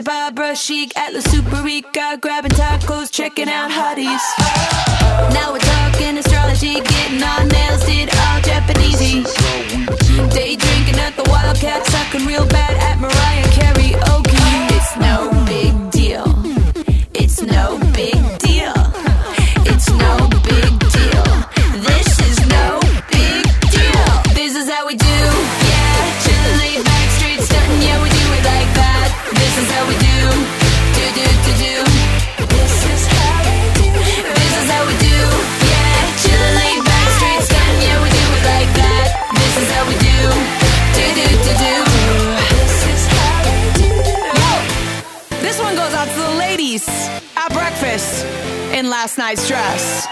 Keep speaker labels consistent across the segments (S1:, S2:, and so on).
S1: Barbara Chic at La Superica, grabbing tacos, checking out hotties. Now we're talking astrology, getting our nails did all Japanesey. Day drinking at the Wildcat, sucking real bad at Mariah karaoke. It's no big deal. It's no big deal. It's no big deal. This is no big deal. This is how we do, yeah. Chillin', laid back, straight stuntin', yeah, we do it like that. This is how we do, do do do do. This is how we do. This is how we do, yeah. Chillin', laid back, straight stuntin', yeah, we do it like that. This is how we do, do do do do. This is how we do. Yo, this one goes out to the ladies at breakfast in last night's dress.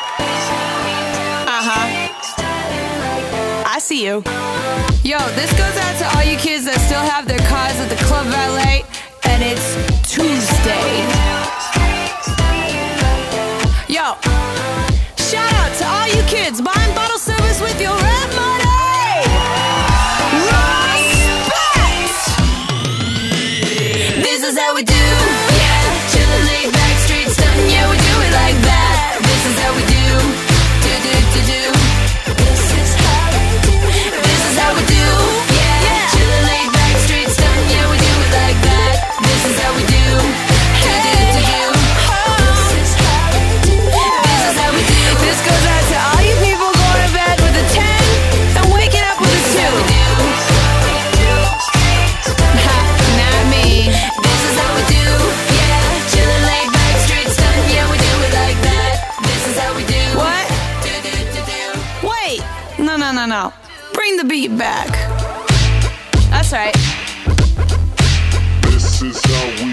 S1: I see you. Yo, this goes out to all you kids that still have their cars at the club valet, and it's Tuesday. Yo, shout out to all you kids buying bottle service with your rent money. Respect! This is how we do, yeah. Chillin', laid back, straight stuntin', yeah, we do it like that. This is how we do, do do do do. This is how we do. This is how we do, yeah. Chillin', laid back, straight stuntin', yeah, we do it like that. This is how we do, do do do do. This is how we do. This is how we do. This goes out to all you people going to bed with a 10 and waking up with a 2. Not me. This is how we do, yeah. Chillin', laid back, straight stuntin', yeah, we do it like that. This is how we do. What? Do do do do. Wait. No. Bring the beat back. That's right.
S2: This is how we